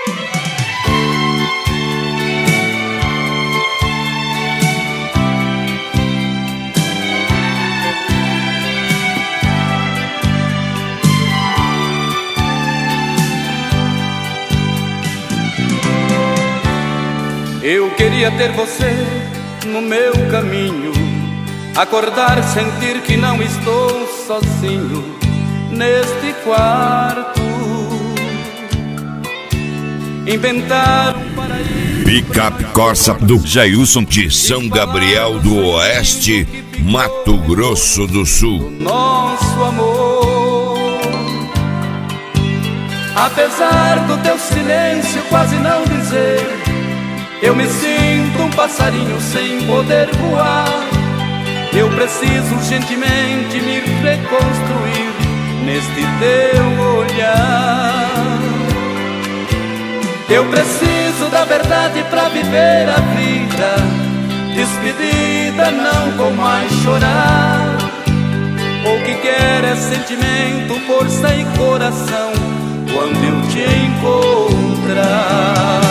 Eu queria ter você no meu caminho, acordar, sentir que não estou sozinho neste quarto, inventar um paraíso. Picape Corsa do Jailson de São Gabriel do Oeste, Mato Grosso do Sul. Nosso amor, apesar do teu silêncio quase não dizer, eu me sinto um passarinho sem poder voar. Eu preciso urgentemente me reconstruir neste teu olhar. Eu preciso da verdade pra viver a vida. Despedida, não vou mais chorar. O que quero é sentimento, força e coração quando eu te encontrar.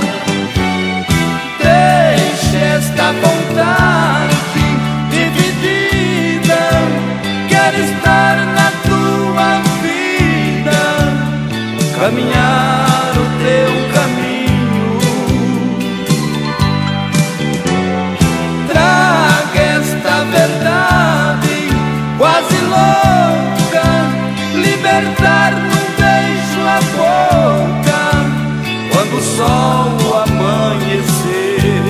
Esta vontade dividida, quero estar na tua vida, caminhar o teu caminho. Traga esta verdade quase louca, libertar num beijo a boca, quando o sol amanhecer.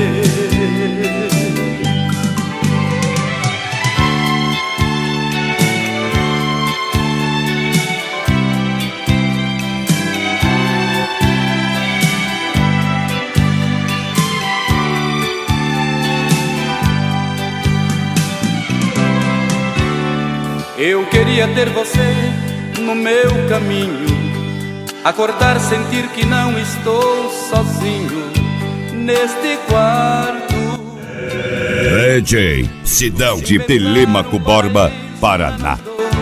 Eu queria ter você no meu caminho, acordar, sentir que não estou sozinho neste quarto. DJ Sidão de Telêmaco Borba, Paraná.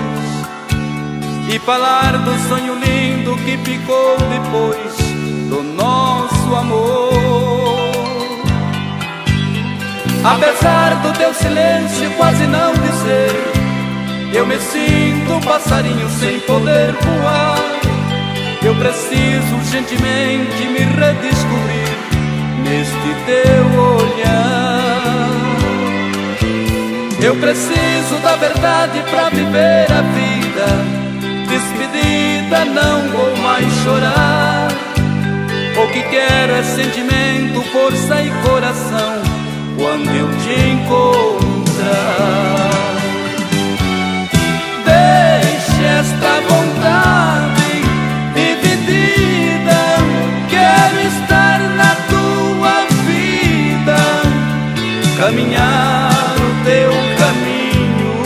E falar do sonho lindo que ficou depois do nosso amor. Apesar do teu silêncio quase não dizer, eu me sinto um passarinho sem poder voar. Eu preciso urgentemente me redescobrir neste teu olhar. Eu preciso da verdade pra viver a vida. Despedida, não vou mais chorar. O que quero é sentimento, força e coração quando eu te encontrar. Deixe esta vontade dividida, quero estar na tua vida, caminhar o teu caminho.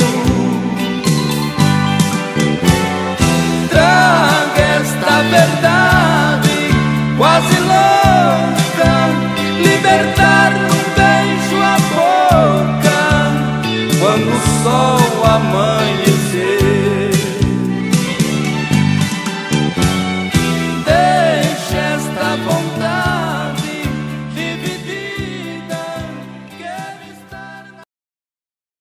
Traga esta verdade quase louca, libertar num beijo a boca, quando o sol amanhece.